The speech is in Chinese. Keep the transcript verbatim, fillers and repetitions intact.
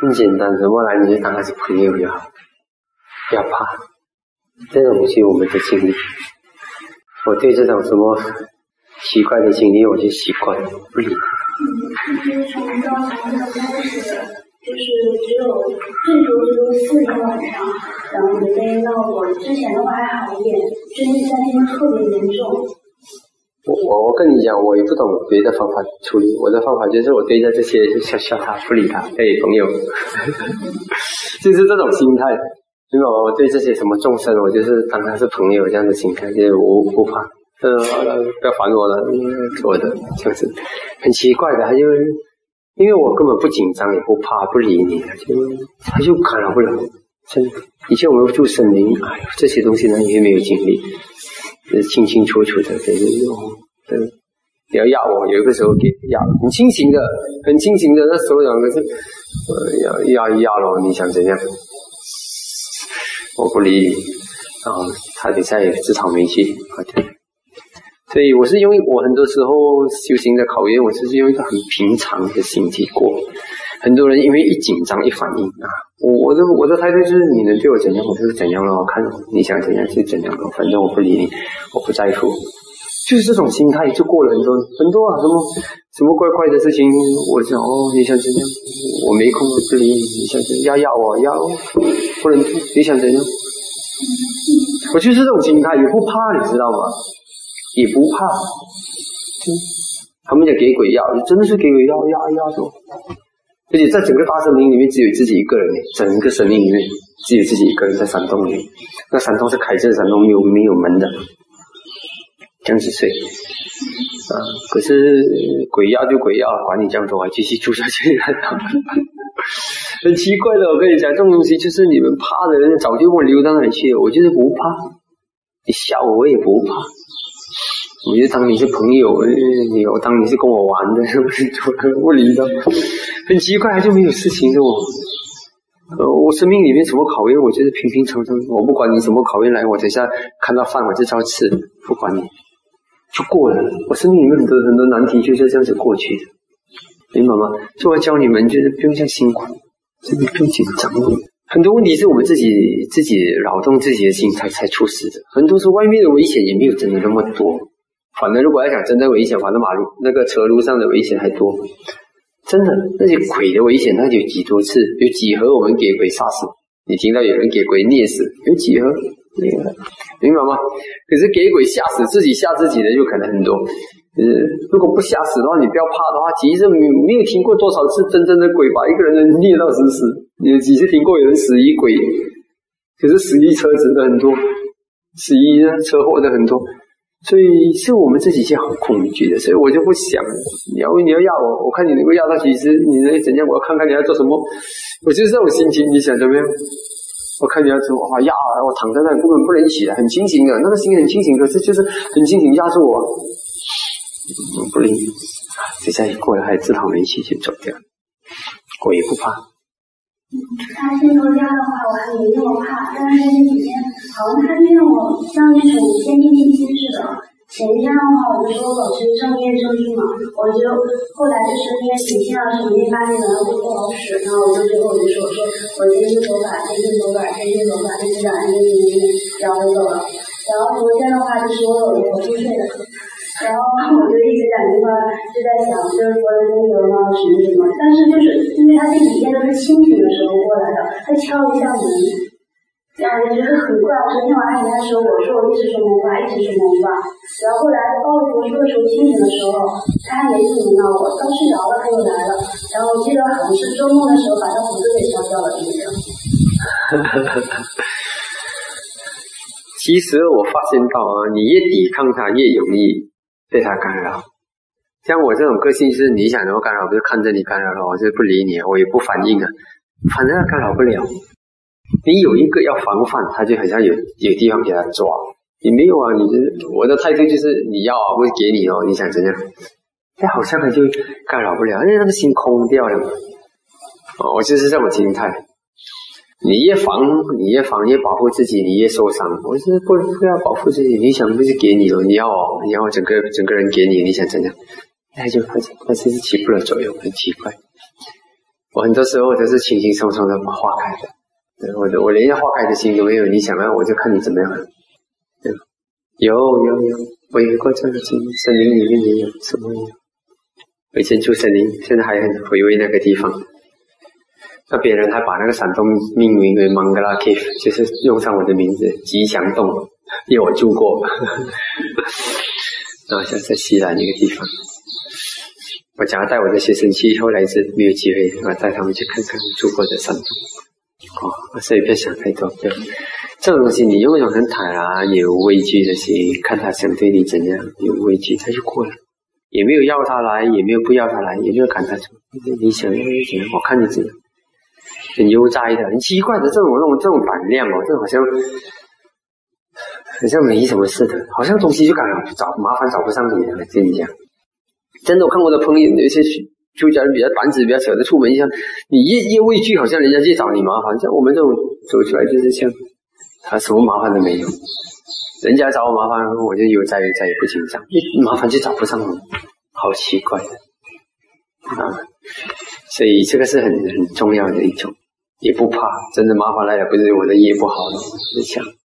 很简单，什么来你就当他是朋友就好，不要怕。这种东西我们的经历，我对这种什么奇怪的经历我就习惯不理。 就是从到从头开始，就是只有最多最多四天晚上，然后没被闹过。之前的话还好一点，最近三天特别严重。 我我我跟你讲，我也不懂别的方法处理，我的方法就是我对着这些就笑笑他，不理他，哎，朋友，就是这种心态。因为我对这些什么众生，我就是当他是朋友这样的心态，就是我不怕，呃，不要烦我了，我的这样子，很奇怪的，他就因为我根本不紧张，也不怕，不理你，他就他就干扰不了，真的。以前我们住森林，哎呦，这些东西呢也没有经历。清清楚楚的，就是嗯，你要压我，有一个时候给压，很清醒的，很清醒的，那时候两个是，呃，压压一压咯，你想怎样？我不理你，然后他就再自讨没趣，对。所以我是用我很多时候修行的考验，我就是用一个很平常的心体过。很多人因为一紧张一反应啊，我我的我的态度就是你能对我怎样，我就是怎样咯，看你想怎样就怎样咯，反正我不理你，我不在乎，就是这种心态就过了很多很多啊，什么什么怪怪的事情，我想哦你想怎样，我没空我不理你，你想怎样要要我要不能你想怎样，我就是这种心态，也不怕你知道吗？也不怕，他们讲给鬼药，真的是给鬼药压压住。而且在整个大森林里面只有自己一个人，整个森林里面只有自己一个人在山洞里，那山洞是开着的山洞，没有没有门的，这样子睡啊。可是鬼要就鬼要，管你这样多，还继续住下去。很奇怪的，我跟你讲，这种东西就是你们怕的人早就跟我溜到哪里去了，我就是不怕，你吓我我也不怕。我就当你是朋友，你我当你是跟我玩的，是不是？不理的，很奇怪，就没有事情的我。呃，我生命里面什么考验，我就是平平常常，我不管你什么考验来，我等下看到饭我就照吃，不管你，就过了。我生命里面很多很多难题就是这样子过去的，明白吗？所以我教你们就是不用这样辛苦，真的不用紧张。很多问题是我们自己自己扰动自己的心才才出事的，很多是外面的危险也没有真的那么多。反正如果要讲真的危险，反正马路那个车路上的危险还多，真的那些鬼的危险那有几多次，有几何我们给鬼杀死，你听到有人给鬼捏死，有几何，明白吗？可是给鬼吓死自己吓自己的就可能很多。呃，如果不吓死的话，你不要怕的话，其实没有没有听过多少次真正的鬼把一个人捏到死死，你有几次听过有人死于鬼？可是死于车子的很多，死于车祸的很多。所以是我们自己是很恐惧的，所以我就不想你要你要压我，我看你能够压到几时，你能怎样，我要看看你要做什么，我就是这种心情，你想怎么样？我看你要做哇压，我躺在那里根本不能起来，很清醒的，那个心很清醒，可是就是很清醒压住我，我不理你，接下来过了还自讨没趣就走掉，我也不怕。 他先头压的话，我还没那么怕，但是那几天好像他就让我像一种先天地心似的。前天的话，我就说保持正念正定嘛，我就后来就是因为体现了什么发现了就不好使，然后我就最后我就说我说我今天走法，今天走法，今天走法，今天感恩今天今天，然后就走了。然后昨天的话就是我走的我入睡的。然后我就一直感觉到就在想，就是说的那个嘛什么什么，但是就是因为他这几天都是清醒的时候过来的，他敲一下门，然后我觉得很怪。我昨天晚上跟他说，我说我一直说梦话，一直说梦话。然后后来到我说的时候清醒的时候，他也是闻到我，刚睡着了他又来了。然后我记得好像是周末的时候把他胡子给敲掉了，对不对？ 其实我发现到啊，你越抵抗它越容易被他干扰。像我这种个性是你想怎么干扰，不是看着你干扰了，我就不理你，我也不反应啊，反正他干扰不了。你有一个要防范，他就好像有有地方给他抓，你没有啊，你就是我的态度就是你要啊，不是给你哦，你想怎样？但好像他就干扰不了，因为那个心空掉了嘛。哦，我就是这种心态。你越防，你越防越保护自己，你越受伤。我是不不要保护自己，你想不是给你哦，你要哦，你要整个整个人给你，你想怎样？那就那其实起不了作用，很奇怪。 我很多时候都是轻轻松松的化开的，我的我连要化开的心都没有，你想要我就看你怎么样。对吧？有有有，我有过这样的经历，森林里面也有，什么也有。我以前住森林，现在还很回味那个地方。那别人还把那个山洞命名为 Mangala Cave， 就是用上我的名字吉祥洞，因为我住过。然后像在西兰一个地方，我想要带我的学生去，后来是没有机会，我带他们去看看我住过的山洞。哦，所以不要想太多，对。这种东西你用一种很坦然、有畏惧的心，看他想对你怎样，有畏惧他就过了，也没有要他来，也没有不要他来，也没有赶他走，你想要怎样，我看你怎样。很悠哉的，很奇怪的这种这种这种胆量哦，这好像好像没什么事的，好像东西就刚好找麻烦找不上你了。跟你讲，真的，我看我的朋友有些出家人比较胆子比较小的，出门一下，你越越畏惧，好像人家越找你麻烦。像我们这种走出来就是像他什么麻烦都没有，人家找我麻烦，我就悠哉悠哉也不紧张，一麻烦就找不上我，好奇怪的啊！所以这个是很很重要的一种。也不怕，真的麻烦来了，不是我的业不好了，是想